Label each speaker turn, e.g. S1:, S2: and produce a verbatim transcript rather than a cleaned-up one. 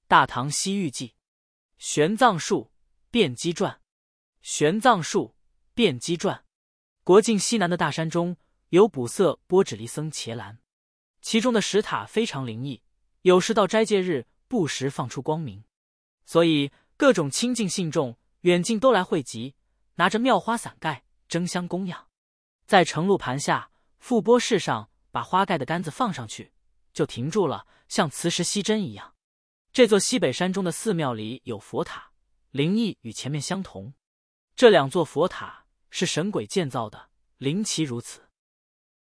S1: 大唐西域记》玄奘术辩机传。玄奘术辩机传。国境西南的大山中有补色波指离僧伽蓝，其中的石塔非常灵异，有时到斋戒日不时放出光明，所以各种亲近信众远近都来汇集，拿着妙花伞盖争相供养。在盛露盘下覆钵室上把花盖的杆子放上去，就停住了，像磁石吸针一样。这座西北山中的寺庙里有佛塔，灵异与前面相同。这两座佛塔是神鬼建造的，灵奇如此。